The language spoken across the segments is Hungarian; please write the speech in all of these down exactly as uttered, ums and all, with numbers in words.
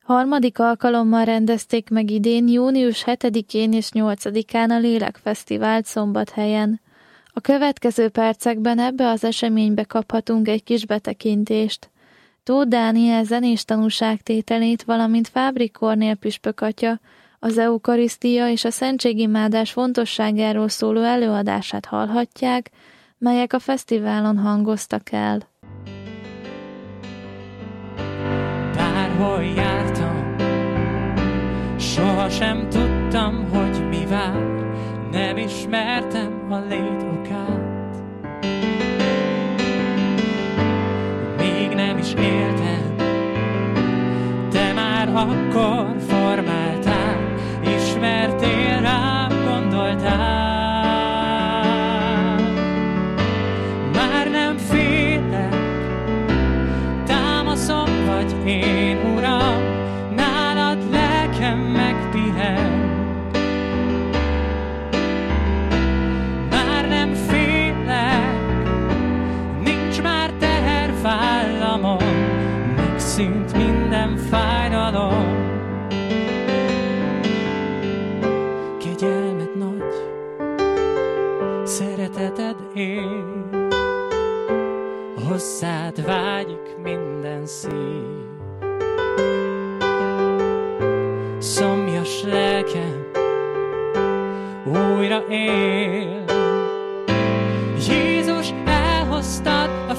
Harmadik alkalommal rendezték meg idén június hetedikén és nyolcadikán a Lélekfesztivált Szombathelyen. A következő percekben ebbe az eseménybe kaphatunk egy kis betekintést. Tóth Dániel zenés tanúságtételét, valamint Fábri Kornél püspök atya az eukarisztia és a szentségimádás fontosságáról szóló előadását hallhatják, melyek a fesztiválon hangoztak el. Bárhol jártam, sohasem tudtam, hogy mi vár, nem ismertem a lét okát. Még nem is éltem, te már akkor formáltál, ismertél rám, gondoltál. Már nem félek, támaszom vagy én, Uram, nálad lelkem megpihen. Már nem félek, nincs már teher vállamon, megszűnt minden fájdalom. Kegyelmed nagy, szereteted él, hozzád vágyik minden szív. Szomjas lelkem újra él, Jézus, elhoztad a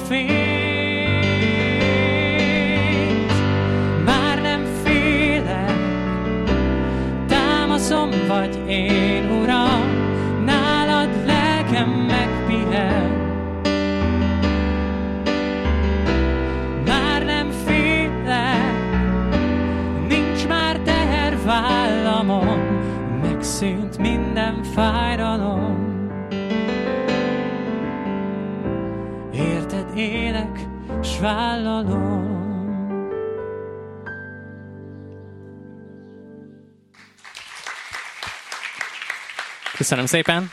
fényt. Már nem félek, támaszom vagy én, Uram, nálad lelkem megpihen. Már nem félek, nincs már teher vállamon, megszűnt minden fájdalom. Érted élek, s vállalom. Köszönöm szépen!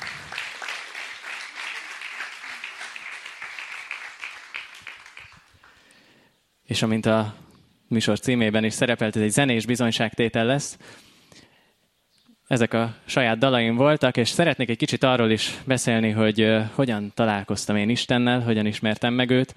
És amint a műsor címében is szerepelt, ez egy zenés bizonyságtétel lesz. Ezek a saját dalaim voltak, és szeretnék egy kicsit arról is beszélni, hogy uh, hogyan találkoztam én Istennel, hogyan ismertem meg őt.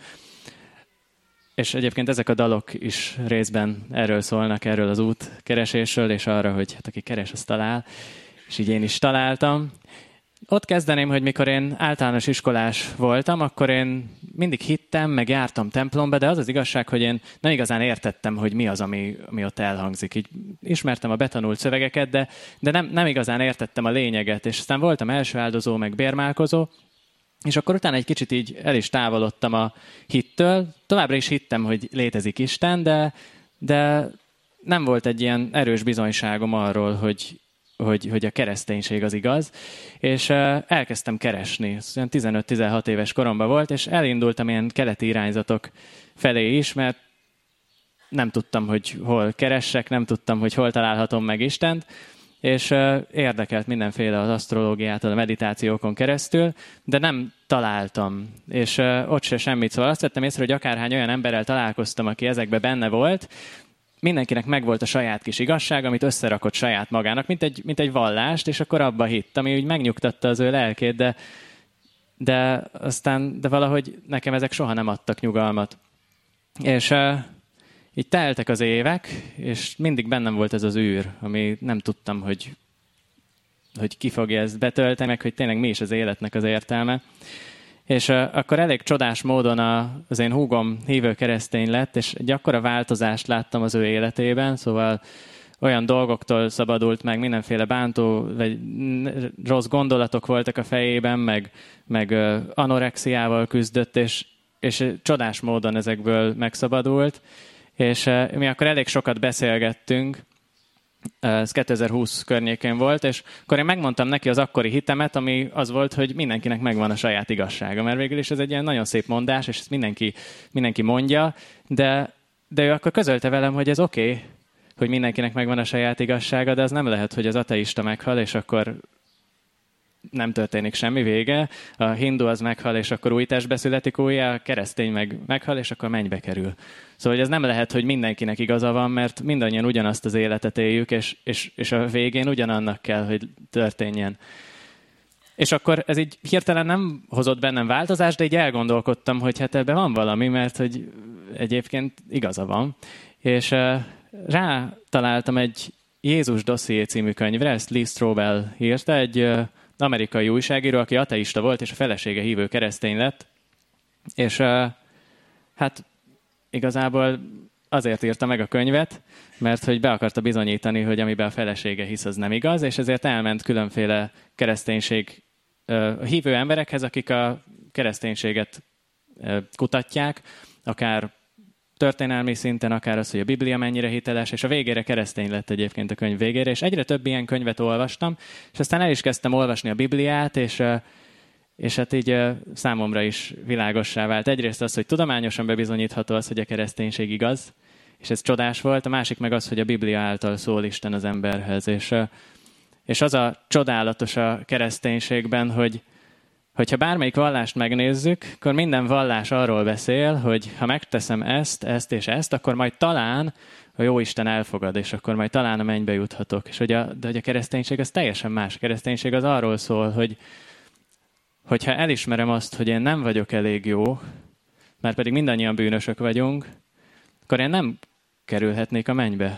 És egyébként ezek a dalok is részben erről szólnak, erről az útkeresésről, és arra, hogy hát aki keres, az talál. És így én is találtam. Ott kezdeném, hogy mikor én általános iskolás voltam, akkor én mindig hittem, meg jártam templomba, de az az igazság, hogy én nem igazán értettem, hogy mi az, ami, ami ott elhangzik. Így ismertem a betanult szövegeket, de, de nem, nem igazán értettem a lényeget. És aztán voltam első áldozó, meg bérmálkozó, és akkor utána egy kicsit így el is távolodtam a hittől. Továbbra is hittem, hogy létezik Isten, de, de nem volt egy ilyen erős bizonyságom arról, hogy Hogy, hogy a kereszténység az igaz, és uh, elkezdtem keresni. Olyan tizenöt-tizenhat éves koromban volt, és elindultam ilyen keleti irányzatok felé is, mert nem tudtam, hogy hol keressek, nem tudtam, hogy hol találhatom meg Istent, és uh, érdekelt mindenféle az asztrológiától, a meditációkon keresztül, de nem találtam, és uh, ott se semmit. Szóval azt vettem észre, hogy akárhány olyan emberrel találkoztam, aki ezekben benne volt, mindenkinek megvolt a saját kis igazság, amit összerakott saját magának, mint egy, mint egy vallást, és akkor abba hitt, ami úgy megnyugtatta az ő lelkét, de, de aztán de valahogy nekem ezek soha nem adtak nyugalmat. És uh, így teltek az évek, és mindig bennem volt ez az űr, ami nem tudtam, hogy, hogy ki fogja ezt betölteni, meg hogy tényleg mi is az életnek az értelme. És uh, akkor elég csodás módon a, az én húgom hívő keresztény lett, és egy akkora változást láttam az ő életében, szóval olyan dolgoktól szabadult meg, mindenféle bántó, vagy rossz gondolatok voltak a fejében, meg, meg uh, anorexiával küzdött, és, és csodás módon ezekből megszabadult. És uh, mi akkor elég sokat beszélgettünk, ez kétezer-húsz környékén volt, és akkor én megmondtam neki az akkori hitemet, ami az volt, hogy mindenkinek megvan a saját igazsága, mert végül is ez egy ilyen nagyon szép mondás, és ezt mindenki, mindenki mondja, de, de ő akkor közölte velem, hogy ez oké, okay, hogy mindenkinek megvan a saját igazsága, de az nem lehet, hogy az ateista meghal, és akkor nem történik semmi, vége. A hindu az meghal, és akkor új testbe születik újjá, a keresztény meg meghal, és akkor mennybe kerül. Szóval ez nem lehet, hogy mindenkinek igaza van, mert mindannyian ugyanazt az életet éljük, és, és, és a végén ugyanannak kell, hogy történjen. És akkor ez így hirtelen nem hozott bennem változást, de így elgondolkodtam, hogy hát ebben van valami, mert hogy egyébként igaza van. És uh, rá találtam egy Jézus dosszié című könyvre, ezt Lee Strobel írta, egy uh, amerikai újságíró, aki ateista volt, és a felesége hívő keresztény lett. És uh, hát igazából azért írta meg a könyvet, mert hogy be akarta bizonyítani, hogy amiben a felesége hisz, az nem igaz, és ezért elment különféle kereszténység uh, hívő emberekhez, akik a kereszténységet uh, kutatják, akár történelmi szinten, akár az, hogy a Biblia mennyire hiteles, és a végére keresztény lett egyébként a könyv végére, és egyre több ilyen könyvet olvastam, és aztán el is kezdtem olvasni a Bibliát, és, és hát így számomra is világossá vált. Egyrészt az, hogy tudományosan bebizonyítható az, hogy a kereszténység igaz, és ez csodás volt, a másik meg az, hogy a Biblia által szól Isten az emberhez, és, és az a csodálatos a kereszténységben, hogy hogyha bármelyik vallást megnézzük, akkor minden vallás arról beszél, hogy ha megteszem ezt, ezt és ezt, akkor majd talán a Jóisten elfogad, és akkor majd talán a mennybe juthatok. És hogy a, de hogy a kereszténység az teljesen más. A kereszténység az arról szól, hogy hogyha elismerem azt, hogy én nem vagyok elég jó, mert pedig mindannyian bűnösök vagyunk, akkor én nem kerülhetnék a mennybe.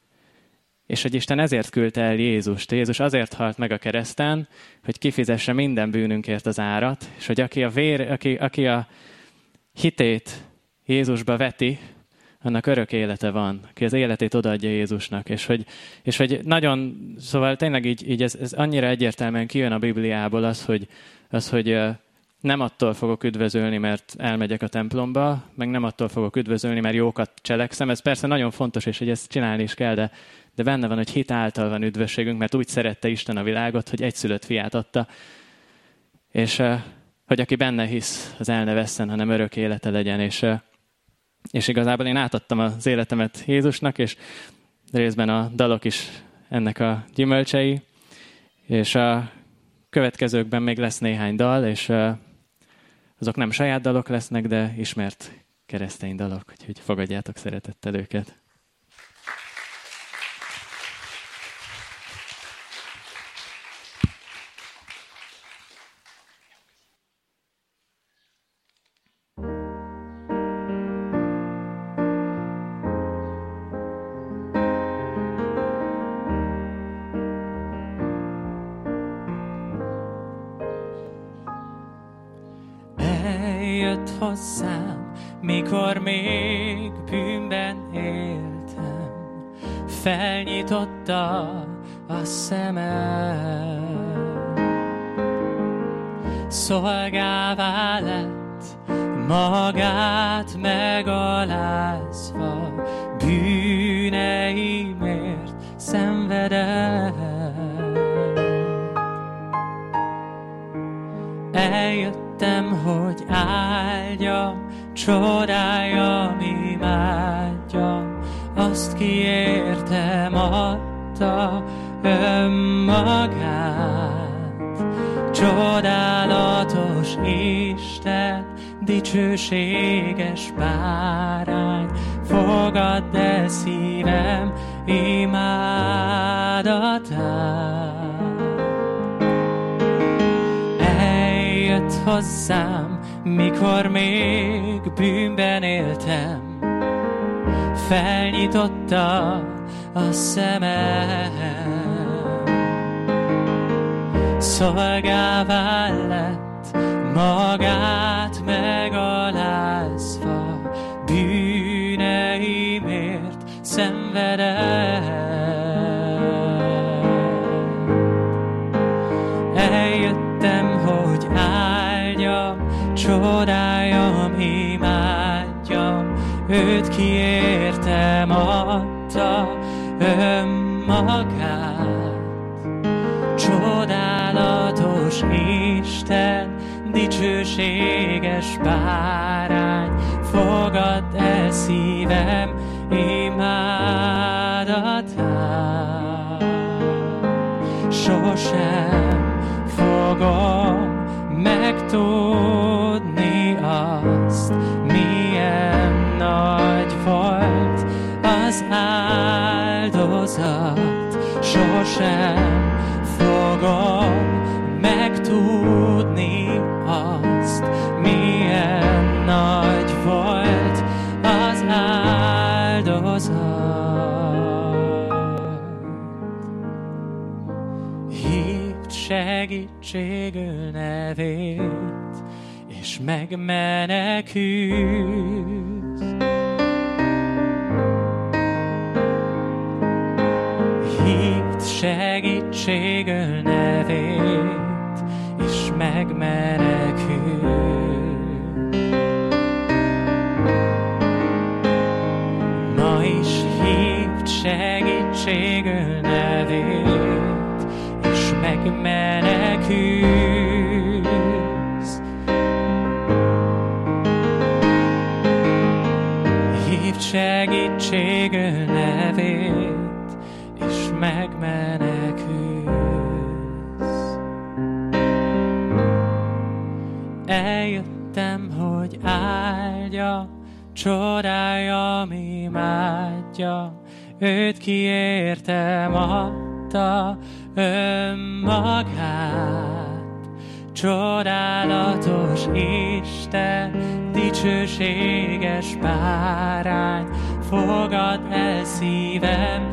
És hogy Isten ezért küldte el Jézust. Jézus azért halt meg a kereszten, hogy kifizesse minden bűnünkért az árat, és hogy aki a, vér, aki, aki a hitét Jézusba veti, annak örök élete van, aki az életét odaadja Jézusnak. És hogy, és hogy nagyon, szóval tényleg így, így ez, ez annyira egyértelműen kijön a Bibliából az, hogy, az, hogy nem attól fogok üdvözölni, mert elmegyek a templomba, meg nem attól fogok üdvözölni, mert jókat cselekszem. Ez persze nagyon fontos, és hogy ezt csinálni is kell, de De benne van, hogy hit által van üdvösségünk, mert úgy szerette Isten a világot, hogy egyszülött fiát adta, és hogy aki benne hisz, az el ne vesszen, hanem örök élete legyen. És, és igazából én átadtam az életemet Jézusnak, és részben a dalok is ennek a gyümölcsei, és a következőkben még lesz néhány dal, és azok nem saját dalok lesznek, de ismert keresztény dalok, úgyhogy fogadjátok szeretettel őket. Hozzám, mikor még bűnben éltem, felnyitotta a szemem. Szolgává lett, magát megalázva, bűneimért szenvedett. Eljöttem, hogy áldjam, csodáljam, imádjam, azt ki értem adta önmagát. Csodálatos Isten, dicsőséges bárány, fogadd el szívem imádatát. Eljött hozzám, mikor még bűnben éltem, felnyitotta a szemem. Szolgává lett, magát megalázva, bűneimért szenvedett. Eljöttem, hogy áldjam, csodáljam, imádjam, őt kiértem adta önmagát. Csodálatos Isten, dicsőséges bárány, fogadd el szívem imádatát. Sosem fogom megtudni azt, milyen nagy volt az áldozat. Sosem fogom megtudni azt, milyen nagy volt az áldozat. Hívd segítségül nevét, és megmenekülsz. Hívd segítségül nevét, és megmenekülsz. Ma is hívd segítségül nevét, és megmenekülsz. Hívd segítségül nevét, és megmenekülsz. Eljöttem, hogy áldja, csodáljam, imádja, őt kiértem adta önmagát. Csodálatos Isten, dicsőséges bárány, fogadd el szívem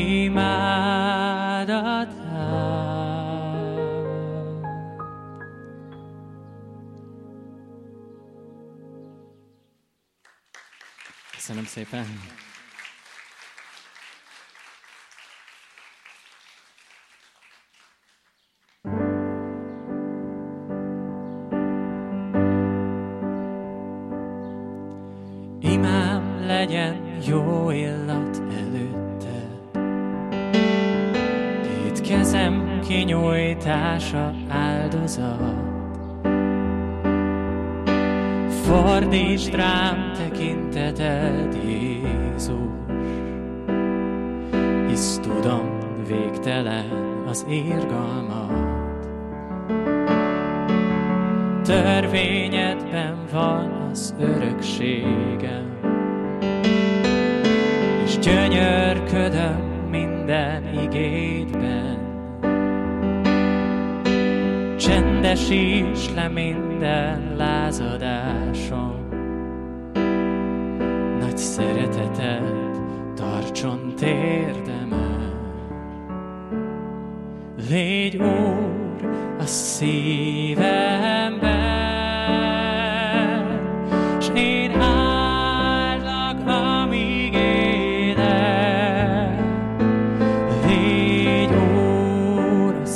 imádatát. Köszönöm szépen. Imám legyen jó illat előtted, két kezem kinyújtása áldozat. Fordítsd rám tekinteted, Jézus, hisz tudom, végtelen az irgalmad. Törvényedben van az örökségem, és gyönyörködöm minden igédben. Csendesíts le minden lázadásom, nagy szereteted tartson térdemen. Légy Úr a szívemben, s én áldlak, amíg élek. Légy Úr a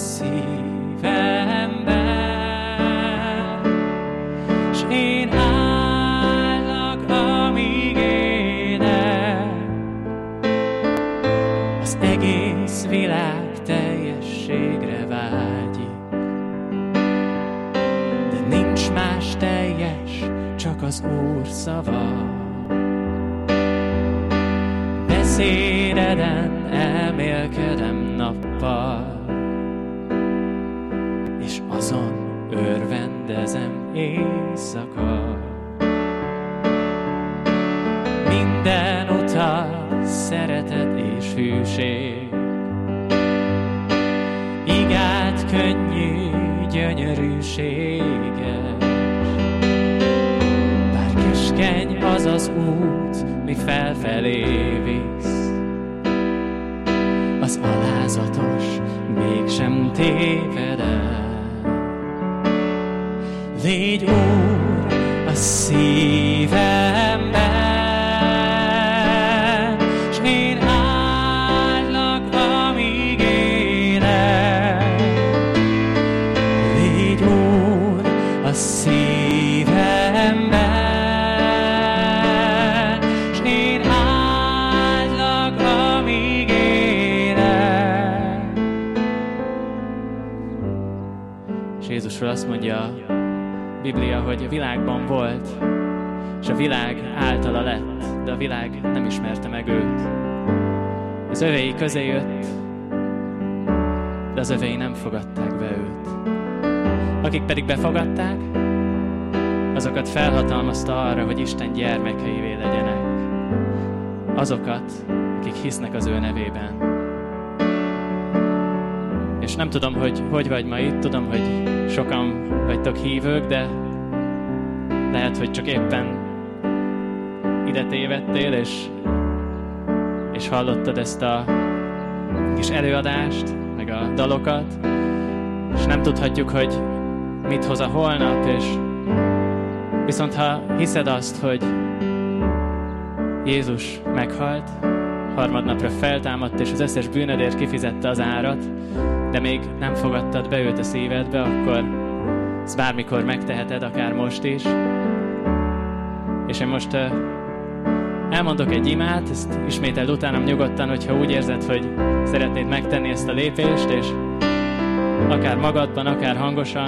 szívemben, s én áldlak, amíg élek. Az egész világ teljességre vágyik, de nincs más teljes, csak az Úr szava. Beszédeden elmélkedem nappal, és azon örvendezem éjszaka. Minden utat szeretet és hűség, igád könnyű, gyönyörűséges. Bár keskeny az az út, mi felfelé visz, az alázatos mégsem téved el. Légy Úr a szívemben, s én áldlak, amíg élek. Légy Úr a szívemben, s én áldlak, amíg élek. És Jézusról azt mondja a Biblia, hogy a világban volt, és a világ általa lett, de a világ nem ismerte meg őt. Az övéi közé jött, de az övéi nem fogadták be őt. akik pedig befogadták, azokat felhatalmazta arra, hogy Isten gyermekeivé legyenek. Azokat, akik hisznek az ő nevében. És nem tudom, hogy hogy vagy ma itt, tudom, hogy sokan vagytok hívők, de lehet, hogy csak éppen ide tévedtél, és, és hallottad ezt a kis előadást, meg a dalokat, és nem tudhatjuk, hogy mit hoz a holnap, és viszont ha hiszed azt, hogy Jézus meghalt, harmadnapra feltámadt, és az összes bűnödért kifizette az árat, de még nem fogadtad be őt a szívedbe, akkor ezt bármikor megteheted, akár most is. És én most uh, elmondok egy imát, ezt ismételd utánam nyugodtan, hogyha úgy érzed, hogy szeretnéd megtenni ezt a lépést, és akár magadban, akár hangosan,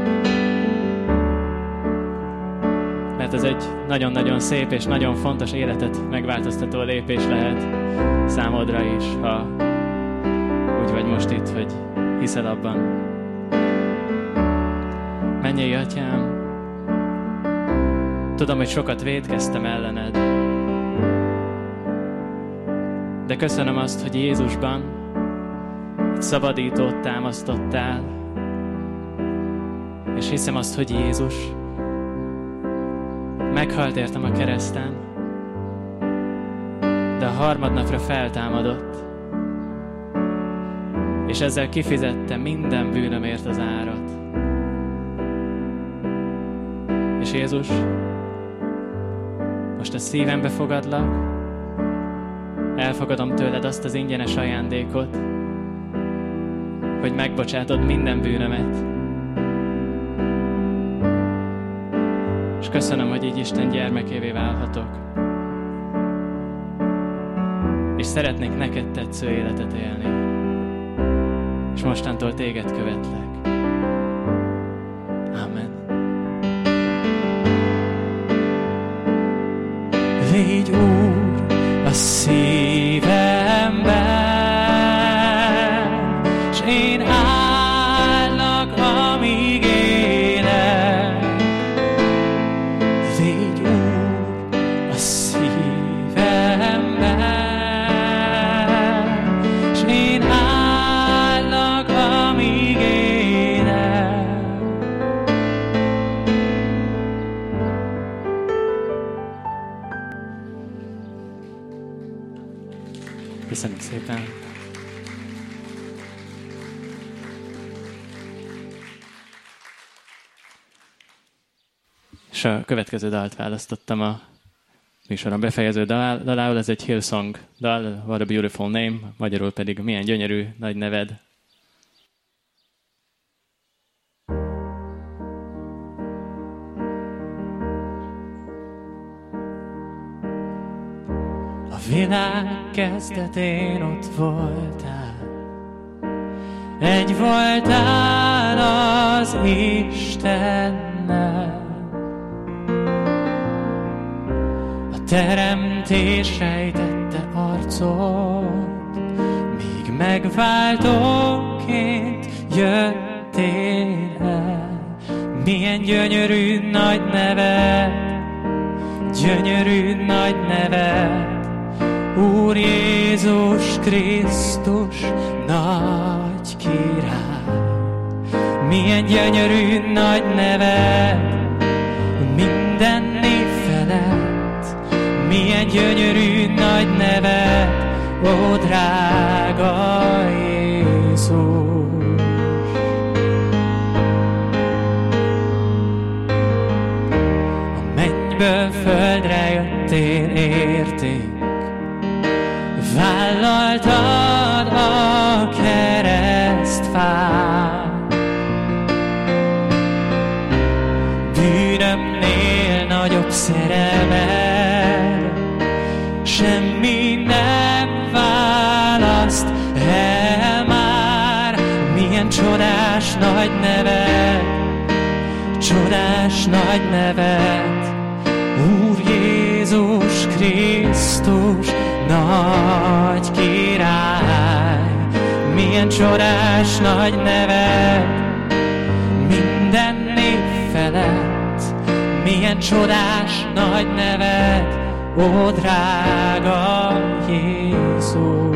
mert ez egy nagyon-nagyon szép és nagyon fontos életet megváltoztató lépés lehet számodra is, ha úgy vagy most itt, hogy hiszel abban. Mennyei Atyám, tudom, hogy sokat vétkeztem ellened, de köszönöm azt, hogy Jézusban egy szabadítót támasztottál, és hiszem azt, hogy Jézus meghalt értem a kereszten, de a harmadnapra feltámadott, és ezzel kifizette minden bűnömért az árat. És Jézus, most a szívembe fogadlak, elfogadom tőled azt az ingyenes ajándékot, hogy megbocsátod minden bűnömet. És köszönöm, hogy így Isten gyermekévé válhatok. És szeretnék neked tetsző életet élni. És mostantól téged követlek. Amen. Légy Úr a szívemben, s én állak, amíg élek. Légy Úr a szívemben, s én állak, amíg élek. Köszönjük szépen! És a következő dalt választottam a műsoron befejező dal, dalául, ez egy Hillsong dal, What a Beautiful Name, magyarul pedig Milyen gyönyörű nagy neved. A világ kezdetén ott voltál, egy voltál az Istennel. A teremtés rejtette arcot, míg megváltóként jöttél el. Milyen gyönyörű nagy neved, gyönyörű nagy neved, Úr Jézus Krisztus, nagy király. Milyen gyönyörű nagy neved, minden név felett. Milyen gyönyörű nagy neved, ó drága Jézus. A mennyből földre jöttél érték, vállaltad a keresztfát. Bűnömnél nagyobb szerelmed, semmi nem választ el már. Milyen csodás nagy neved, csodás nagy neved, Úr Jézus Krisztus, nagy király. Milyen csodás nagy neved, minden igen csodás nagy neved, ó drága Jézus.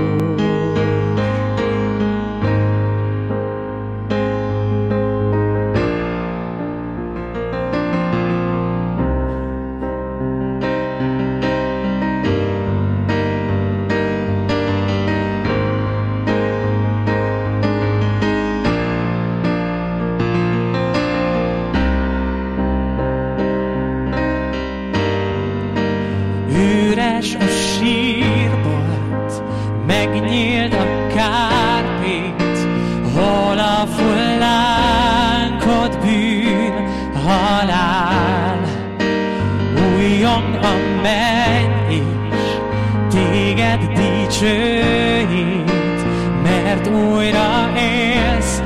Üres a sírbolt, megnyílt a kárpit, hol a fullánkod bűn, halál. Újjon a menny is, téged dicsőít, mert újra élsz,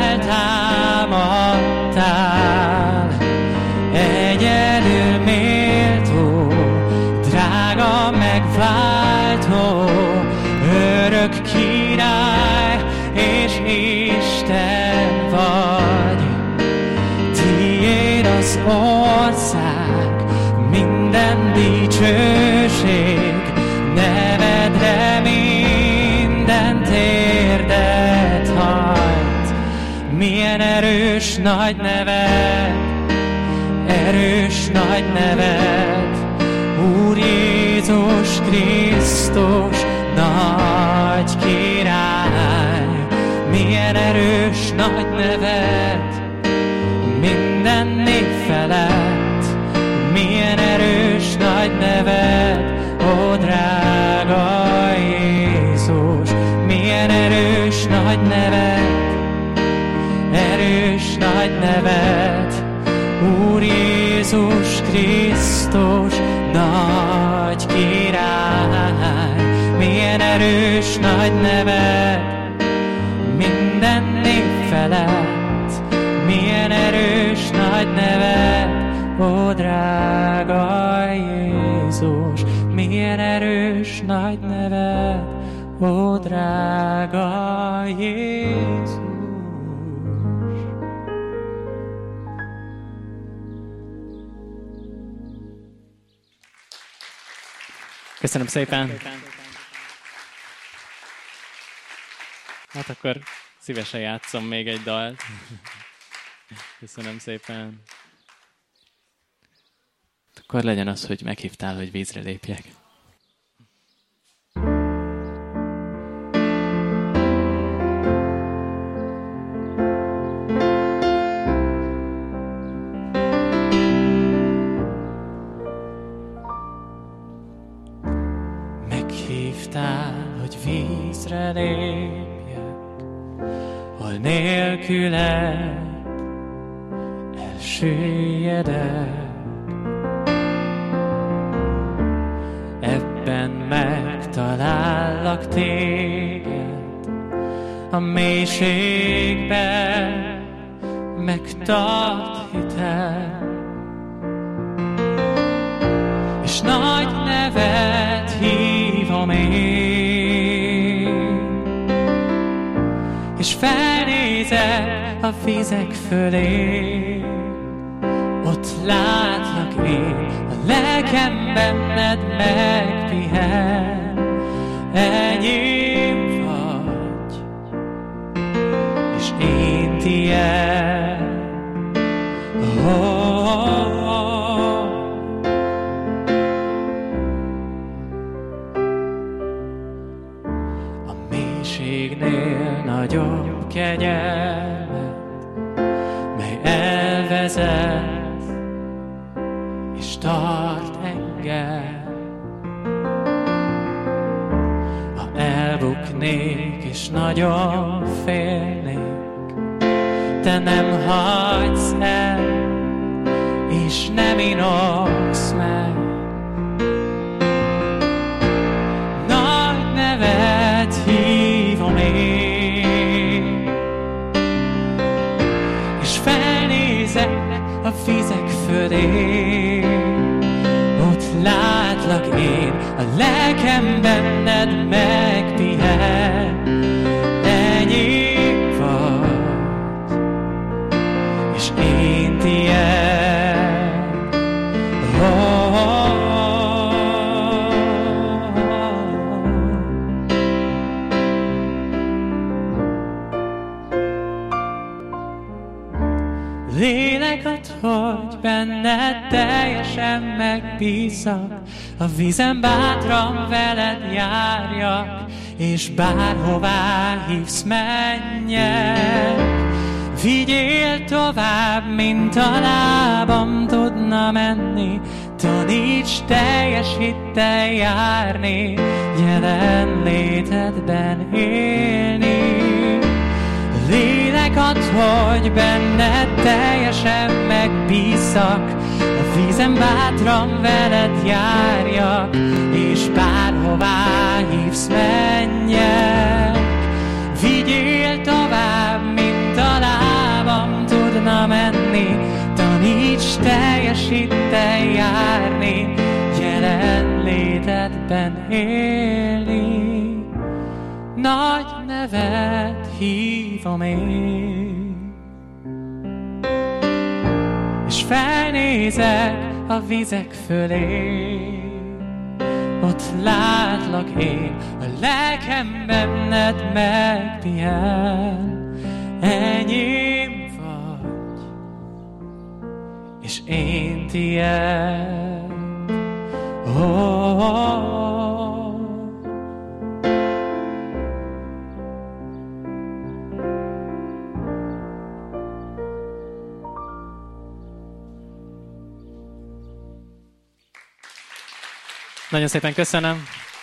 feltámadtál. Egyedül méltó, drága megváltó, örök király és Isten vagy. Tiéd az ország, minden dicsőség, nevedre minden térdet hajt. Milyen erős nagy neved, erős nagy neved, Úr Jézus Krisztus, nagy király. Milyen erős nagy neved, minden név felett. Milyen erős nagy neved, ó drága Jézus. Milyen erős nagy neved, erős nagy neved, Úr Jézus Krisztus, nagy király. Milyen erős nagy neved, minden név felett. Milyen erős nagy neved, ó drága Jézus. Milyen erős nagy neved, ó drága Jézus. Köszönöm szépen. Hát akkor szívesen játszom még egy dalt. Köszönöm szépen. Akkor legyen az, hogy meghívtál, hogy vízre lépjek. Meghívtál, hogy vízre lépjek, hol nélküled elsüllyedek. Ebben megtalállak téged, a mélységben megtart hitel, és nagy nevet hívom én, és felnézek a vizek fölé, ott látlak én, a lelkem benned megpihen. Enyém vagy, és én tiéd. Oh, oh, oh. A mélységnél nagyobb kegyelmet, mely elvezet és tart engem. Ha elbuknék és nagyon félnék, te nem hagysz el, és nem inogsz meg. Nagy nevet hívom én, és felnézek a vizek fölé, ott látlak én, a lelkem benned megpihen. Enyém vagy, és én tiéd. Lélek ad, hogy benned teljesen megbízzak, a vízen bátran veled járjak, és bárhová hívsz, menjek. Vigyél tovább, mint a lábam tudna menni, taníts teljes hittel járni, jelenlétedben élni. Lélek ad, hogy benned teljesen megbízzak, a vízen bátran veled járjak, és bárhová hívsz, menjek. Vigyél tovább, mint a lábam tudna menni, taníts teljes hittel járni, jelenlétedben élni. Nagy nevet hívom én, és felnézek a vizek fölé. Ott látlak én, a lelkem benned megpihen. Enyém vagy, és én tiéd. Oh, oh, oh. Nagyon szépen köszönöm.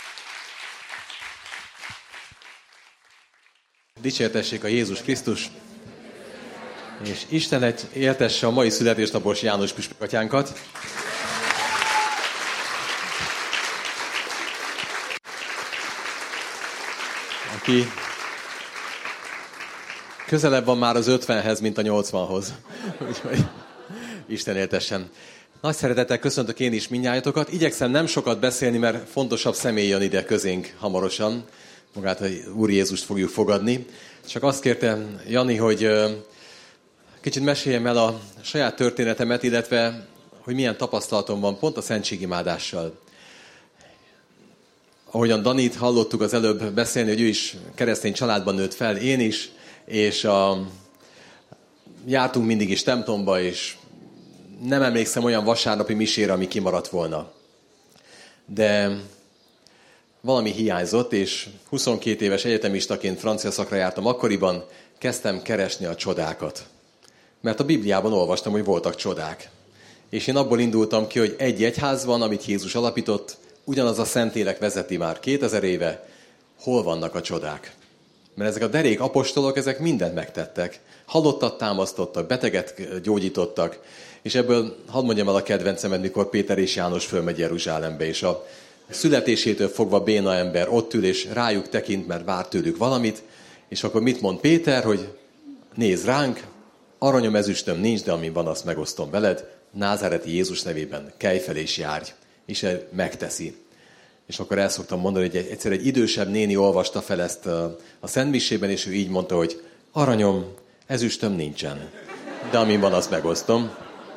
Dicsértessék a Jézus Krisztus, és Isten éltesse a mai születésnapos János püspök atyánkat. Aki közelebb van már az ötvenhez, mint a nyolcvanhoz. Úgyhogy Isten éltessen. Nagy szeretettel köszöntök én is mindnyájatokat. Igyekszem nem sokat beszélni, mert fontosabb személy jön ide közénk hamarosan. Magát a Úr Jézust fogjuk fogadni. Csak azt kértem Jani, hogy kicsit meséljem el a saját történetemet, illetve hogy milyen tapasztalatom van pont a szentségimádással. Ahogyan Danit hallottuk az előbb beszélni, hogy ő is keresztény családban nőtt fel, én is, és a, jártunk mindig is templomba, és nem emlékszem olyan vasárnapi misére, ami kimaradt volna. De valami hiányzott, és huszonkét éves egyetemistaként francia szakra jártam akkoriban, kezdtem keresni a csodákat. Mert a Bibliában olvastam, hogy voltak csodák. És én abból indultam ki, hogy egy egyház van, amit Jézus alapított, ugyanaz a Szentlélek vezeti már kétezer éve, hol vannak a csodák? Mert ezek a derék apostolok, ezek mindent megtettek. Halottat támasztottak, beteget gyógyítottak, és ebből hadd mondjam el a kedvencemet, mikor Péter és János fölmegy Jeruzsálembe, és a születésétől fogva béna ember ott ül, és rájuk tekint, mert vár tőlük valamit, és akkor mit mond Péter, hogy nézz ránk, aranyom, ezüstöm nincs, de amin van, azt megosztom veled, názáreti Jézus nevében kelj fel és járj. És megteszi. És akkor el szoktam mondani, hogy egyszer egy idősebb néni olvasta fel ezt a, a szentmisében, és ő így mondta, hogy aranyom, ezüstöm nincsen, de amin van, azt megosztom.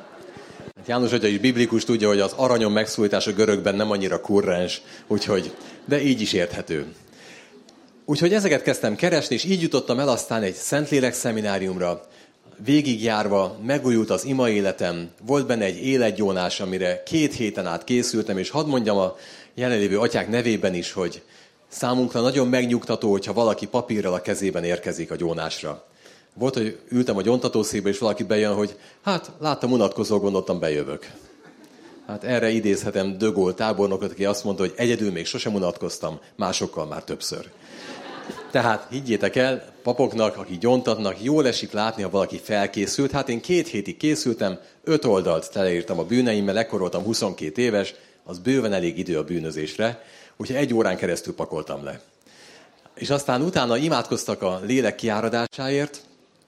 János atya is biblikus, tudja, hogy az aranyom megszólítása görögben nem annyira kurrens, úgyhogy, de így is érthető. Úgyhogy ezeket kezdtem keresni, és így jutottam el aztán egy Szentlélek szemináriumra, végigjárva megújult az ima életem, volt benne egy életgyónás, amire két héten át készültem, és hadd mondjam a jelenlévő atyák nevében is, hogy számunkra nagyon megnyugtató, hogyha valaki papírral a kezében érkezik a gyónásra. Volt, hogy ültem a gyóntatószékbe, és valaki bejön, hogy hát láttam unatkozó, gondoltam, bejövök. Hát erre idézhetem De Gaulle tábornokot, aki azt mondta, hogy egyedül még sosem unatkoztam, másokkal már többször. Tehát higgyétek el, papoknak, akik gyóntatnak, jól esik látni, ha valaki felkészült. Hát én két hétig készültem, öt oldalt teleírtam a bűneimmel, ekkor voltam huszonkét éves, az bőven elég idő a bűnözésre, úgyhogy egy órán keresztül pakoltam le. És aztán utána imádkoztak a lélek kiáradásáért,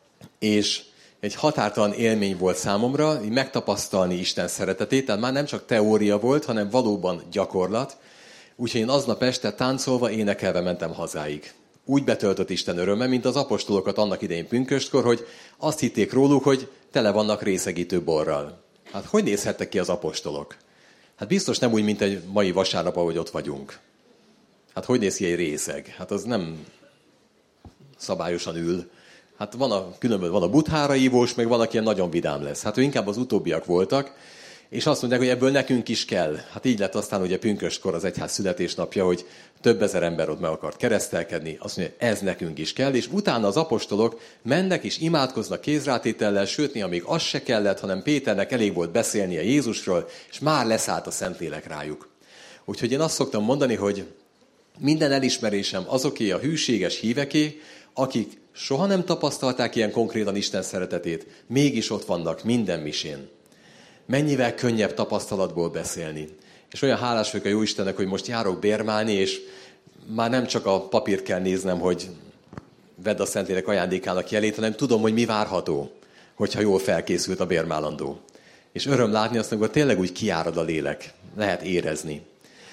és egy határtalan élmény volt számomra, így megtapasztalni Isten szeretetét, tehát már nem csak teória volt, hanem valóban gyakorlat. Úgyhogy én aznap este táncolva, énekelve mentem hazáig. Úgy betöltött Isten öröme, mint az apostolokat annak idején pünköstkor, hogy azt hitték róluk, hogy tele vannak részegítő borral. Hát hogy nézhettek ki az apostolok? Hát biztos nem úgy, mint egy mai vasárnap, ahogy ott vagyunk. Hát hogy néz ki egy részeg? Hát az nem szabályosan ül, Hát van a különböző, van a buthára ívós, meg van, aki ilyen nagyon vidám lesz. Hát ő inkább az utóbbiak voltak, és azt mondják, hogy ebből nekünk is kell. Hát így lett aztán ugye pünköstkor az egyház születésnapja, hogy több ezer ember ott meg akart keresztelkedni, azt mondja, ez nekünk is kell, és utána az apostolok mennek és imádkoznak kézrátétellel, sőt, néha még az se kellett, hanem Péternek elég volt beszélnie Jézusról, és már leszállt a Szentlélek rájuk. Úgyhogy én azt szoktam mondani, hogy minden elismerésem azoké a hűséges híveké, akik soha nem tapasztalták ilyen konkrétan Isten szeretetét, mégis ott vannak minden misén. Mennyivel könnyebb tapasztalatból beszélni. És olyan hálás vagyok a Jóistennek, hogy most járok bérmálni, és már nem csak a papírt kell néznem, hogy vedd a Szentlélek ajándékának jelét, hanem tudom, hogy mi várható, hogyha jól felkészült a bérmálandó. És öröm látni azt, amikor tényleg úgy kiárad a lélek. Lehet érezni.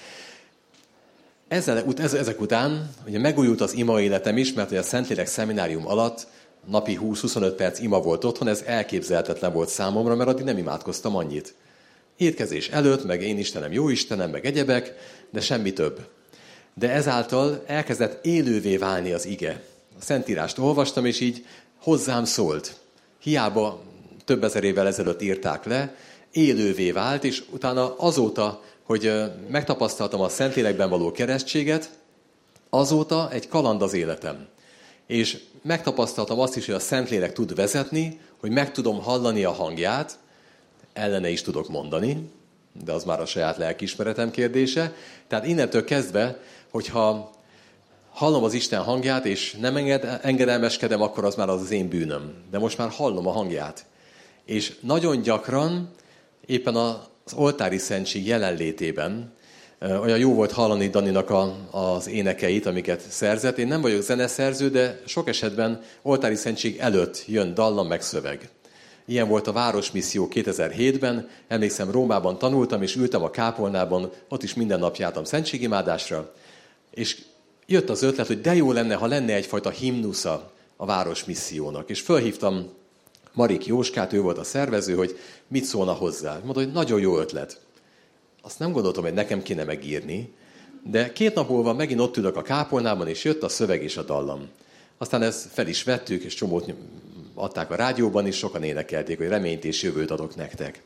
Ezzel, ezek után ugye megújult az ima életem is, mert a Szentlélek szeminárium alatt napi húsz-huszonöt perc ima volt otthon, ez elképzelhetetlen volt számomra, mert addig nem imádkoztam annyit. Étkezés előtt, meg én Istenem, jó Istenem, meg egyebek, de semmi több. De ezáltal elkezdett élővé válni az ige. A Szentírást olvastam, és így hozzám szólt. Hiába több ezer évvel ezelőtt írták le, élővé vált, és utána azóta, hogy megtapasztaltam a Szentlélekben való keresztséget, azóta egy kaland az életem. És megtapasztaltam azt is, hogy a Szentlélek tud vezetni, hogy meg tudom hallani a hangját, ellene is tudok mondani, de az már a saját lelkiismeretem kérdése. Tehát innentől kezdve, hogyha hallom az Isten hangját, és nem enged, engedelmeskedem, akkor az már az, az én bűnöm. De most már hallom a hangját. És nagyon gyakran, éppen az oltári szentség jelenlétében, olyan jó volt hallani Daninak a, az énekeit, amiket szerzett. Én nem vagyok zeneszerző, de sok esetben oltári szentség előtt jön dallam meg szöveg. Ilyen volt a Városmisszió kétezer-hétben. Emlékszem, Rómában tanultam, és ültem a kápolnában, ott is minden nap jártam szentségimádásra, és jött az ötlet, hogy de jó lenne, ha lenne egyfajta himnusza a Városmissziónak. És fölhívtam Marik Jóskát, ő volt a szervező, hogy mit szólna hozzá. Mondta, hogy nagyon jó ötlet. Azt nem gondoltam, hogy nekem kéne megírni, de két nap múlva megint ott ülök a kápolnában, és jött a szöveg és a dallam. Aztán ezt fel is vettük, és csomót adták a rádióban is, sokan énekelték, hogy reményt és jövőt adok nektek.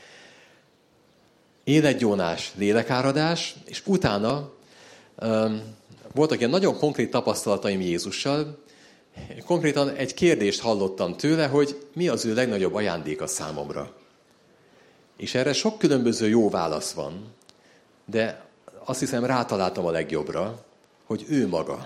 Életgyónás, lélekáradás, és utána um, voltak ilyen nagyon konkrét tapasztalataim Jézussal. Konkrétan egy kérdést hallottam tőle, hogy mi az ő legnagyobb ajándéka számomra. És erre sok különböző jó válasz van, de azt hiszem rátaláltam a legjobbra, hogy ő maga.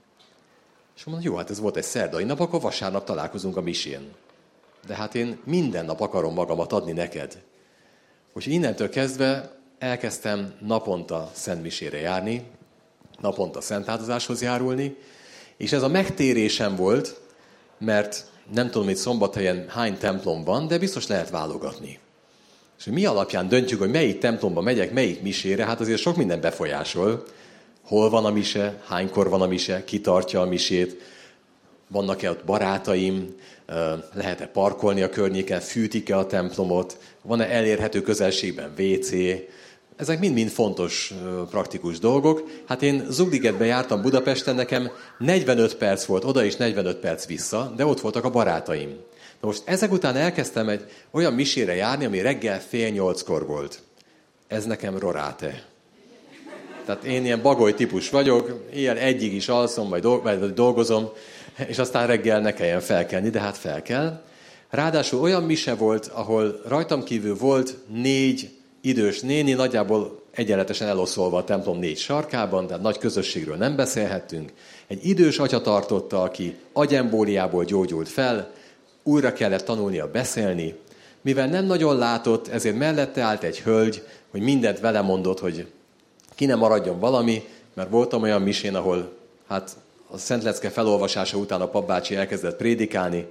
És mondom, jó, hát ez volt egy szerdai nap, akkor vasárnap találkozunk a misén. De hát én minden nap akarom magamat adni neked. Úgyhogy innentől kezdve elkezdtem naponta szentmisére járni, naponta szentáldozáshoz járulni, és ez a megtérésem volt, mert nem tudom, hogy Szombathelyen hány templom van, de biztos lehet válogatni. És hogy mi alapján döntjük, hogy melyik templomba megyek, melyik misére, hát azért sok minden befolyásol. Hol van a mise, hánykor van a mise, ki tartja a misét, vannak-e ott barátaim, lehet-e parkolni a környéken, fűtik-e a templomot, van-e elérhető közelségben vé cé. Ezek mind-mind fontos, praktikus dolgok. Hát én Zugligetben jártam Budapesten, nekem negyvenöt perc volt oda és negyvenöt perc vissza, de ott voltak a barátaim. Na most ezek után elkezdtem egy olyan misére járni, ami reggel fél nyolckor volt. Ez nekem roráte. Tehát én ilyen bagoly típus vagyok, ilyen egyig is alszom, vagy dolgozom, és aztán reggel ne kelljen felkelni, de hát fel kell. Ráadásul olyan mise volt, ahol rajtam kívül volt négy idős néni, nagyjából egyenletesen eloszolva a templom négy sarkában, tehát nagy közösségről nem beszélhettünk. Egy idős atya tartotta, aki agyembóliából gyógyult fel, újra kellett tanulnia beszélni. Mivel nem nagyon látott, ezért mellette állt egy hölgy, hogy mindent vele mondott, hogy ki ne maradjon valami, mert voltam olyan misén, ahol hát a Szent Lecke felolvasása után a papbácsi elkezdett prédikálni,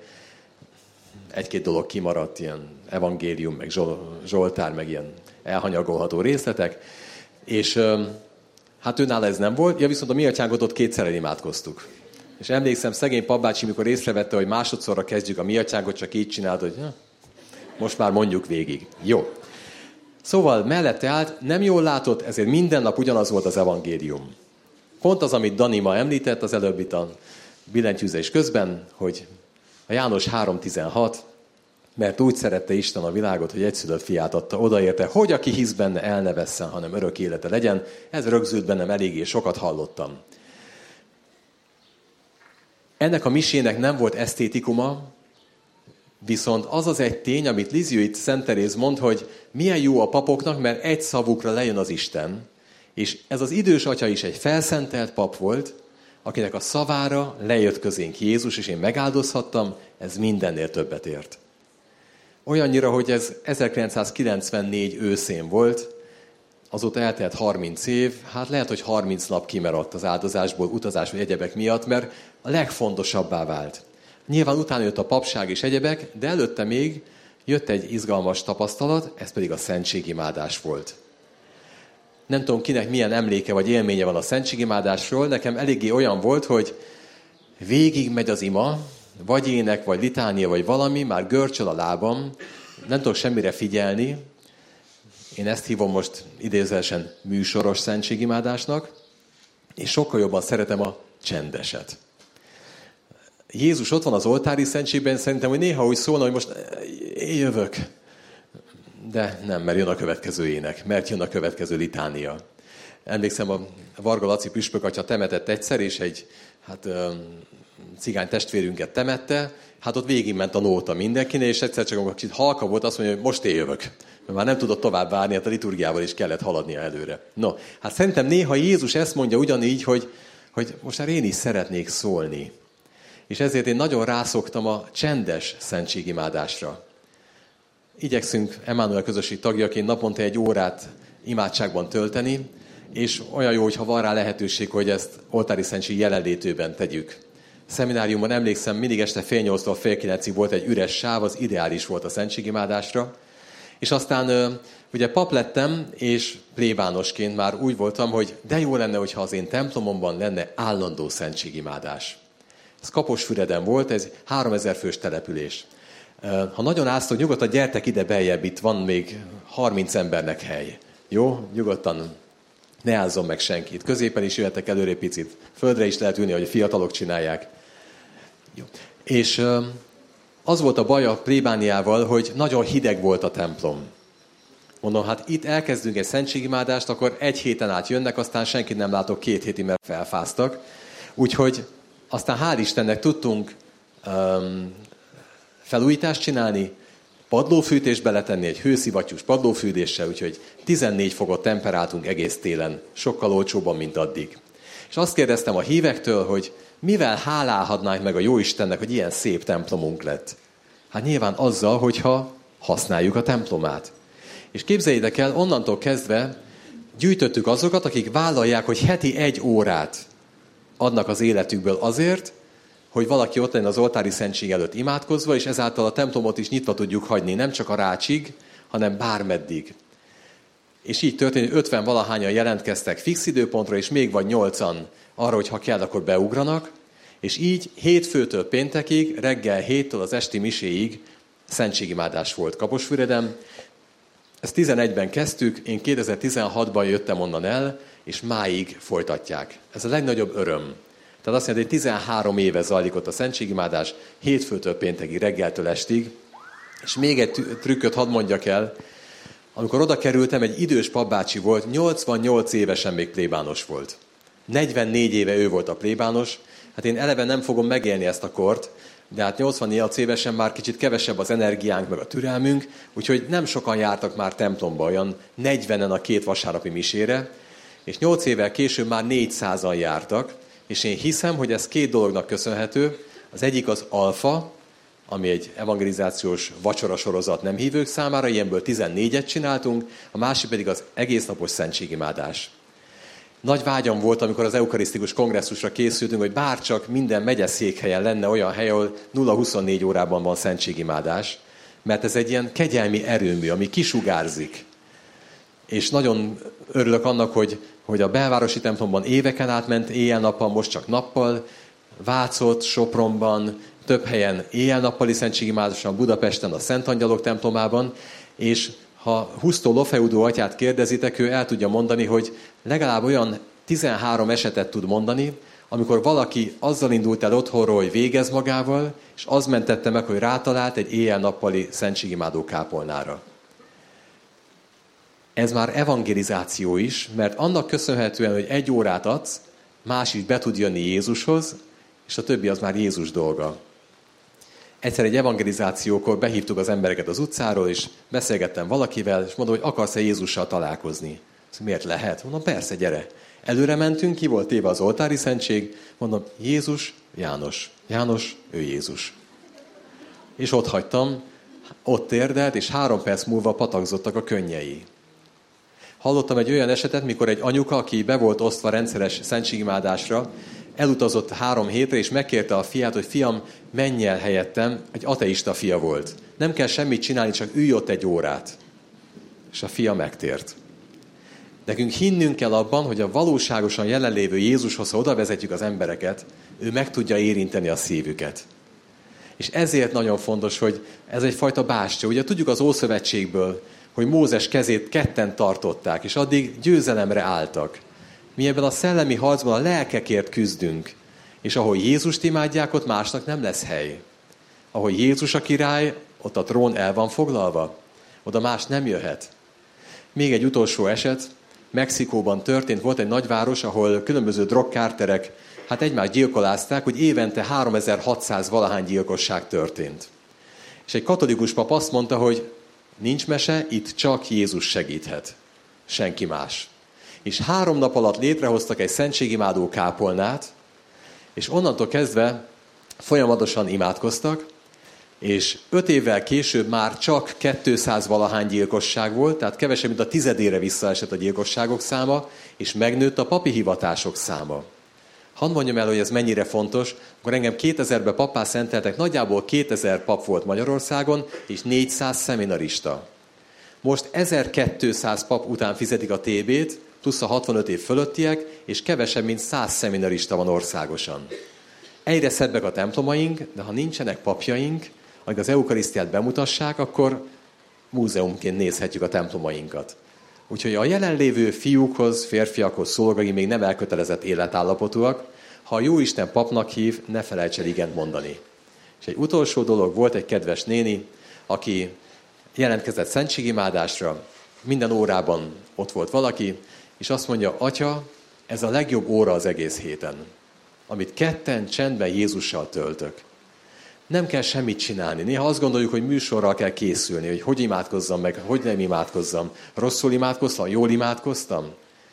egy-két dolog kimaradt, ilyen evangélium, meg Zsoltár, meg ilyen elhanyagolható részletek, és hát őnála ez nem volt, ja viszont a mi atyánkat ott kétszer imádkoztuk. És emlékszem, szegény papbácsi, mikor észrevette, hogy másodszorra kezdjük a mi atyánkat, csak így csinált, hogy ja, most már mondjuk végig. Jó. Szóval mellette állt, nem jól látott, ezért minden nap ugyanaz volt az evangélium. Pont az, amit Dani ma említett az előbb itt a billentyűzés közben, hogy A János három tizenhat, mert úgy szerette Isten a világot, hogy egyszülött fiát adta, odaérte, hogy aki hisz benne, el ne vesszen, hanem örök élete legyen. Ez rögzült bennem, eléggé sokat hallottam. Ennek a misének nem volt esztétikuma, viszont az az egy tény, amit Lisieux Szent Teréz mond, hogy milyen jó a papoknak, mert egy szavukra lejön az Isten. És ez az idős atya is egy felszentelt pap volt, akinek a szavára lejött közénk Jézus, és én megáldozhattam, ez mindennél többet ért. Olyannyira, hogy ez ezerkilencszázkilencvennégy őszén volt, azóta eltelt harminc év, hát lehet, hogy harminc nap kimaradt az áldozásból, utazás vagy egyebek miatt, mert a legfontosabbá vált. Nyilván utána jött a papság és egyebek, de előtte még jött egy izgalmas tapasztalat, ez pedig a szentségimádás volt. Nem tudom, kinek milyen emléke vagy élménye van a szentségimádásról, nekem eléggé olyan volt, hogy végig megy az ima, vagy ének, vagy litánia, vagy valami, már görcsöl a lábam, nem tudok semmire figyelni. Én ezt hívom most idézősen műsoros szentségimádásnak, és sokkal jobban szeretem a csendeset. Jézus ott van az oltári szentségben, szerintem, hogy néha úgy szólna, hogy most én jövök. De nem, mert jön a következő ének, mert jön a következő litánia. Emlékszem, a Varga Laci püspök atya temetett egyszer, és egy hát, cigány testvérünket temette, hát ott végigment a nóta mindenkinél, és egyszer csak amikor kicsit halka volt, azt mondja, hogy most én jövök. Mert már nem tudott tovább várni, hát a liturgiával is kellett haladnia előre. No, hát szerintem néha Jézus ezt mondja ugyanígy, hogy, hogy most már én is szeretnék szólni. És ezért én nagyon rászoktam a csendes szentségimádásra. Igyekszünk Emmanuel közösség tagjaként naponta egy órát imádságban tölteni, és olyan jó, hogyha van rá lehetőség, hogy ezt oltári szentség jelenlétében tegyük. Szemináriumban emlékszem, mindig este fél nyolctól fél kilencig volt egy üres sáv, az ideális volt a szentségimádásra. És aztán ugye pap lettem, és plébánosként már úgy voltam, hogy de jó lenne, hogyha az én templomomban lenne állandó szentségimádás. Ez Kaposfüreden volt, ez háromezer fős település. Ha nagyon áztok, nyugodtan gyertek ide beljebb, itt van még harminc embernek hely. Jó? Nyugodtan ne ázzon meg senkit. Középen is jöhetek előre picit. Földre is lehet ülni, hogy a fiatalok csinálják. Jó. És az volt a baj a plébániával, hogy nagyon hideg volt a templom. Mondom, hát itt elkezdünk egy szentségimádást, akkor egy héten át jönnek, aztán senkit nem látok két hétig, mert felfáztak. Úgyhogy aztán hál' Istennek tudtunk um, felújítást csinálni, padlófűtést beletenni, egy hőszivattyús padlófűtéssel, úgyhogy tizennégy fokot temperáltunk egész télen, sokkal olcsóbban, mint addig. És azt kérdeztem a hívektől, hogy mivel hálálhatnánk meg a Jóistennek, hogy ilyen szép templomunk lett? Hát nyilván azzal, hogyha használjuk a templomát. És képzeljétek el, onnantól kezdve gyűjtöttük azokat, akik vállalják, hogy heti egy órát adnak az életükből azért, hogy valaki ott legyen az oltári szentség előtt imádkozva, és ezáltal a templomot is nyitva tudjuk hagyni, nem csak a rácsig, hanem bármeddig. És így történt, hogy ötven valahányan jelentkeztek fix időpontra, és még vagy nyolcan arra, hogy ha kell, akkor beugranak, és így hétfőtől péntekig, reggel héttől az esti miséig szentségimádás volt Kaposfüreden. Ezt tizenegyben kezdtük, én kétezer-tizenhatban jöttem onnan el, és máig folytatják. Ez a legnagyobb öröm. Tehát azt jelenti, hogy tizenhárom éve zajlik ott a szentségimádás, hétfőtől péntekig, reggeltől estig. És még egy trükköt hadd mondjak el. Amikor oda kerültem, egy idős papbácsi volt, nyolcvannyolc évesen még plébános volt. negyvennégy éve ő volt a plébános. Hát én eleve nem fogom megélni ezt a kort, de hát nyolcvannyolc évesen már kicsit kevesebb az energiánk, meg a türelmünk, úgyhogy nem sokan jártak már templomba, olyan negyvenen a két vasárnapi misére, és nyolc évvel később már négyszázan jártak, és én hiszem, hogy ez két dolognak köszönhető. Az egyik az Alfa, ami egy evangelizációs vacsora sorozat nem hívők számára, ilyenből tizennégyet csináltunk, a másik pedig az egésznapos szentségimádás. Nagy vágyam volt, amikor az eukarisztikus kongresszusra készültünk, hogy bárcsak minden megyeszékhelyen lenne olyan hely, ahol nulla huszonnégy órában van szentségimádás, mert ez egy ilyen kegyelmi erőmű, ami kisugárzik. És nagyon örülök annak, hogy, hogy a belvárosi templomban éveken át ment éjjel-nappal, most csak nappal, Vácot, Sopronban, több helyen éjjel-nappali szentségimádáson, Budapesten, a Szent Angyalok templomában, és ha Husztó Lofeudó atyát kérdezitek, ő el tudja mondani, hogy legalább olyan tizenhárom esetet tud mondani, amikor valaki azzal indult el otthonról, hogy végez magával, és az mentette meg, hogy rátalált egy éjjel-nappali szentségimádó kápolnára. Ez már evangelizáció is, mert annak köszönhetően, hogy egy órát adsz, más is be tud jönni Jézushoz, és a többi az már Jézus dolga. Egyszer egy evangelizációkor behívtuk az embereket az utcáról, és beszélgettem valakivel, és mondom, hogy akarsz-e Jézussal találkozni? Miért lehet? Mondom, persze, gyere. Előre mentünk, ki volt téve az oltári szentség, mondom, Jézus, János. János, ő Jézus. És ott hagytam, ott térdelt, és három perc múlva patakzottak a könnyei. Hallottam egy olyan esetet, mikor egy anyuka, aki be volt osztva rendszeres szentségimádásra, elutazott három hétre, és megkérte a fiát, hogy fiam, menj el helyettem, egy ateista fia volt. Nem kell semmit csinálni, csak ülj ott egy órát. És a fia megtért. Nekünk hinnünk kell abban, hogy a valóságosan jelenlévő Jézushoz, ha oda vezetjük az embereket, ő meg tudja érinteni a szívüket. És ezért nagyon fontos, hogy ez egyfajta bástya. Ugye tudjuk az Ószövetségből, hogy Mózes kezét ketten tartották, és addig győzelemre álltak. Mi ebben a szellemi harcban a lelkekért küzdünk, és ahol Jézust imádják, ott másnak nem lesz hely. Ahol Jézus a király, ott a trón el van foglalva, oda más nem jöhet. Még egy utolsó eset, Mexikóban történt, volt egy nagyváros, ahol különböző drogkárterek hát egymást gyilkolázták, hogy évente háromezer-hatszáz valahány gyilkosság történt. És egy katolikus pap azt mondta, hogy nincs mese, itt csak Jézus segíthet. Senki más. És három nap alatt létrehoztak egy szentségimádó kápolnát, és onnantól kezdve folyamatosan imádkoztak, és öt évvel később már csak kétszáz valahány gyilkosság volt, tehát kevesebb, mint a tizedére visszaesett a gyilkosságok száma, és megnőtt a papi hivatások száma. Hadd mondjam el, hogy ez mennyire fontos, akkor engem kétezerben pappá szenteltek, nagyjából kétezer pap volt Magyarországon, és négyszáz szeminarista. Most ezerkétszáz pap után fizetik a té bét, plusz a hatvanöt év fölöttiek, és kevesebb, mint száz szeminarista van országosan. Egyre szebbek a templomaink, de ha nincsenek papjaink, akik az eukarisztiát bemutassák, akkor múzeumként nézhetjük a templomainkat. Úgyhogy a jelenlévő fiúkhoz, férfiakhoz szólok, akik még nem elkötelezett életállapotúak, ha a Jóisten papnak hív, ne felejts el igent mondani. És egy utolsó dolog, volt egy kedves néni, aki jelentkezett szentségimádásra, minden órában ott volt valaki, és azt mondja, atya, ez a legjobb óra az egész héten, amit ketten csendben Jézussal töltök. Nem kell semmit csinálni. Néha azt gondoljuk, hogy műsorral kell készülni, hogy hogy imádkozzam meg, hogy nem imádkozzam. Rosszul imádkoztam, jól imádkoztam.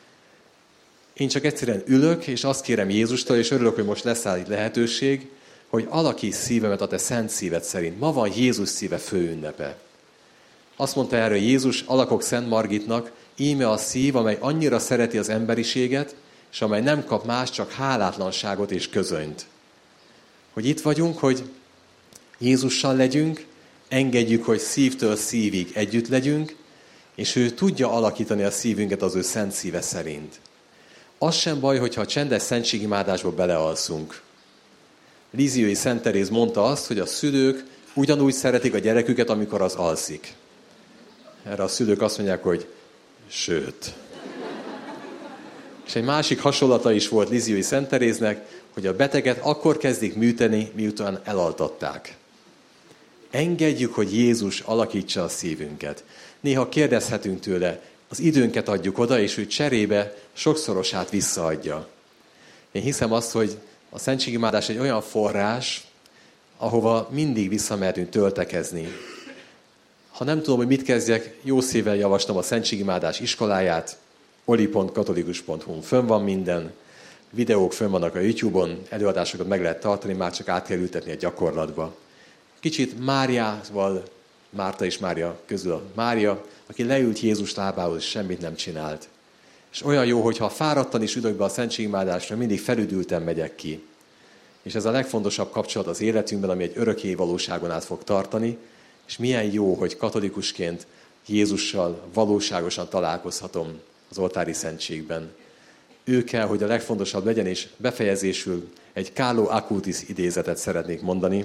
Én csak egyszerűen ülök, és azt kérem Jézustól, és örülök, hogy most lesz itt lehetőség, hogy alakíts szívemet a te szent szíved szerint. Ma van Jézus szíve főünnepe. Azt mondta erről Jézus alakok Szent Margitnak, íme a szív, amely annyira szereti az emberiséget, és amely nem kap más, csak hálátlanságot és közönyt. Hogy itt vagyunk, hogy Jézussal legyünk, engedjük, hogy szívtől szívig együtt legyünk, és ő tudja alakítani a szívünket az ő szent szíve szerint. Az sem baj, hogyha a csendes szentségimádásba belealszunk. Líziói Szent Teréz mondta azt, hogy a szülők ugyanúgy szeretik a gyereküket, amikor az alszik. Erre a szülők azt mondják, hogy sőt. És egy másik hasonlata is volt Líziói Szent Teréznek, hogy a beteget akkor kezdik műteni, miután elaltatták. Engedjük, hogy Jézus alakítsa a szívünket. Néha kérdezhetünk tőle, az időnket adjuk oda, és ő cserébe sokszorosát visszaadja. Én hiszem azt, hogy a szentségimádás egy olyan forrás, ahova mindig visszamehetünk töltekezni. Ha nem tudom, hogy mit kezdjek, jó szívvel javaslom a szentségimádás iskoláját, oli pont katolikus pont hu-n fönn van minden, videók fönn vannak a YouTube-on, előadásokat meg lehet tartani, már csak át kell ültetni a gyakorlatba. Kicsit Máriával, Márta és Mária közül a Mária, aki leült Jézus lábához, és semmit nem csinált. És olyan jó, hogyha fáradtan is ülök be a szentségimádásra, mindig felüdülten megyek ki. És ez a legfontosabb kapcsolat az életünkben, ami egy örökké valóságon át fog tartani, és milyen jó, hogy katolikusként Jézussal valóságosan találkozhatom az oltári szentségben. Ő kell, hogy a legfontosabb legyen, és befejezésül egy Carlo Acutis idézetet szeretnék mondani.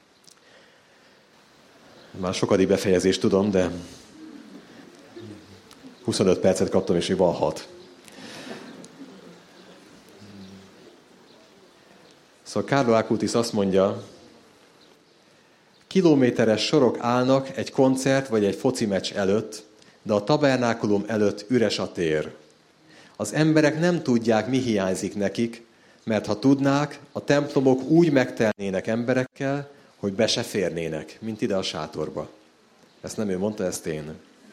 Már sokadik befejezést tudom, de huszonöt percet kaptam, és még van hat. Szóval Carlo Acutis azt mondja, kilométeres sorok állnak egy koncert vagy egy foci meccs előtt, de a tabernákulum előtt üres a tér. Az emberek nem tudják, mi hiányzik nekik, mert ha tudnák, a templomok úgy megtelnének emberekkel, hogy be se férnének, mint ide a sátorba. Ezt nem ő mondta, ezt én.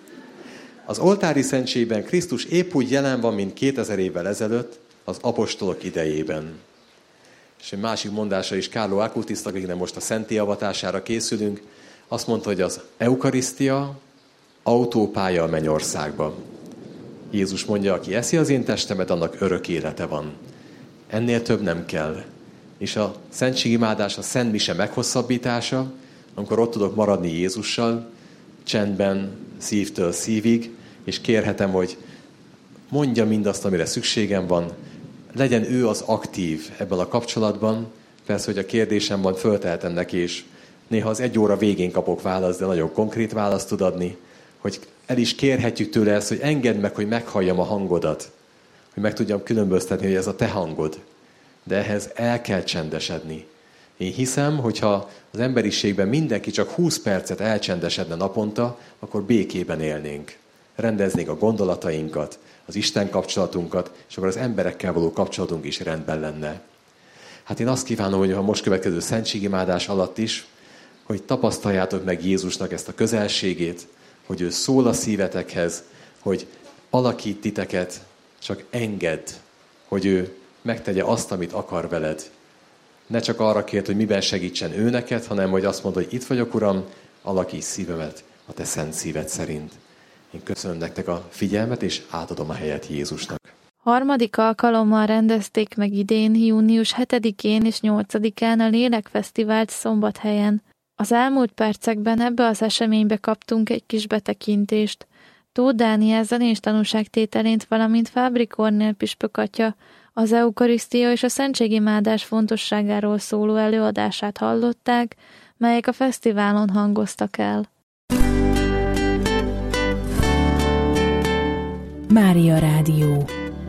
Az oltári szentségben Krisztus épp úgy jelen van, mint kétezer évvel ezelőtt, az apostolok idejében. És egy másik mondása is Carlo Acutisnak, akiknek most a szentély avatására készülünk, azt mondta, hogy az eukarisztia autópálya a mennyországba. Jézus mondja, aki eszi az én testemet, annak örök élete van. Ennél több nem kell. És a szentségimádás, a szent mise meghosszabbítása, amikor ott tudok maradni Jézussal, csendben, szívtől szívig, és kérhetem, hogy mondja mindazt, amire szükségem van, legyen ő az aktív ebben a kapcsolatban. Persze, hogy a kérdésem van, föltehetem neki, és néha az egy óra végén kapok választ, de nagyon konkrét választ tud adni, hogy el is kérhetjük tőle ezt, hogy engedd meg, hogy meghalljam a hangodat, hogy meg tudjam különböztetni, hogy ez a te hangod. De ehhez el kell csendesedni. Én hiszem, hogyha az emberiségben mindenki csak húsz percet elcsendesedne naponta, akkor békében élnénk. Rendeznénk a gondolatainkat, az Isten kapcsolatunkat, és akkor az emberekkel való kapcsolatunk is rendben lenne. Hát én azt kívánom, hogy a most következő szentségimádás alatt is, hogy tapasztaljátok meg Jézusnak ezt a közelségét, hogy ő szól a szívetekhez, hogy alakít titeket, csak engedd, hogy ő megtegye azt, amit akar veled. Ne csak arra kért, hogy miben segítsen ő neked, hanem hogy azt mondod, hogy itt vagyok, Uram, alakíts szívemet a te szent szíved szerint. Én köszönöm nektek a figyelmet, és átadom a helyet Jézusnak. Harmadik alkalommal rendezték meg idén, június hetedikén és nyolcadikán a Lélekfesztivált Szombathelyen. Az elmúlt percekben ebbe az eseménybe kaptunk egy kis betekintést. Tóth Dániel zenés tanúságtételént, valamint Fábri Kornél püspök atya az eukarisztia és a szentségimádás fontosságáról szóló előadását hallották, melyek a fesztiválon hangoztak el. Mária Rádió.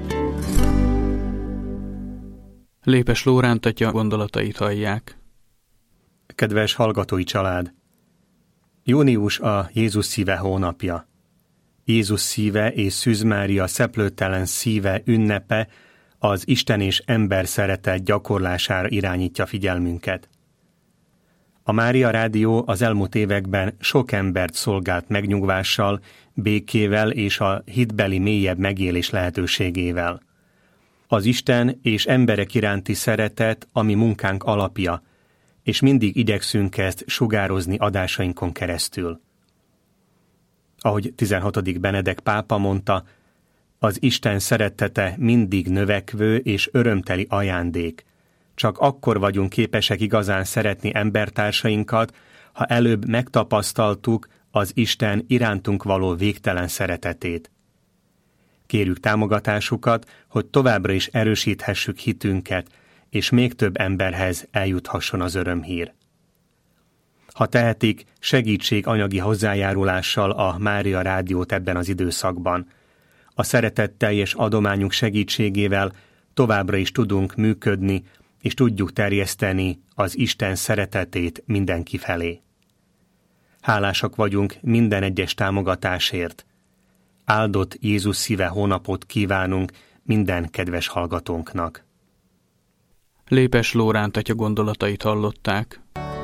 Lépes Lóránt atya gondolatait hallják. Kedves hallgatói család! Június a Jézus szíve hónapja. Jézus szíve és Szűz Mária szeplőtelen szíve ünnepe az Isten és ember szeretet gyakorlására irányítja figyelmünket. A Mária Rádió az elmúlt években sok embert szolgált megnyugvással, békével és a hitbeli mélyebb megélés lehetőségével. Az Isten és emberek iránti szeretet, ami munkánk alapja, és mindig igyekszünk ezt sugározni adásainkon keresztül. Ahogy tizenhatodik Benedek pápa mondta, az Isten szeretete mindig növekvő és örömteli ajándék. Csak akkor vagyunk képesek igazán szeretni embertársainkat, ha előbb megtapasztaltuk az Isten irántunk való végtelen szeretetét. Kérjük támogatásukat, hogy továbbra is erősíthessük hitünket, és még több emberhez eljuthasson az örömhír. Ha tehetik, segítség anyagi hozzájárulással a Mária Rádiót ebben az időszakban. A szeretetteljes adományunk segítségével továbbra is tudunk működni, és tudjuk terjeszteni az Isten szeretetét mindenki felé. Hálásak vagyunk minden egyes támogatásért. Áldott Jézus szíve hónapot kívánunk minden kedves hallgatónknak. Lépes Lóránt atya gondolatait hallották.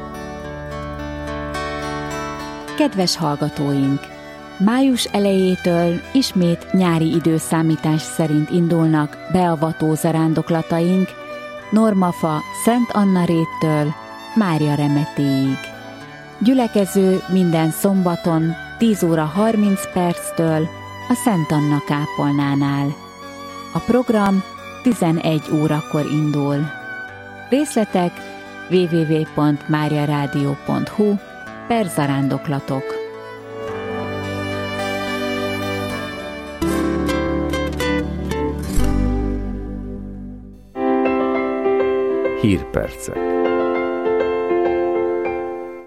Kedves hallgatóink! Május elejétől ismét nyári időszámítás szerint indulnak beavató zarándoklataink Normafa Szent Anna réttől Mária remetéig. Gyülekező minden szombaton tíz óra harminc perctől a Szent Anna kápolnánál. A program tizenegy órakor indul. Részletek double-u double-u double-u pont máriaradio pont hu per zarándoklatok. Hírpercek.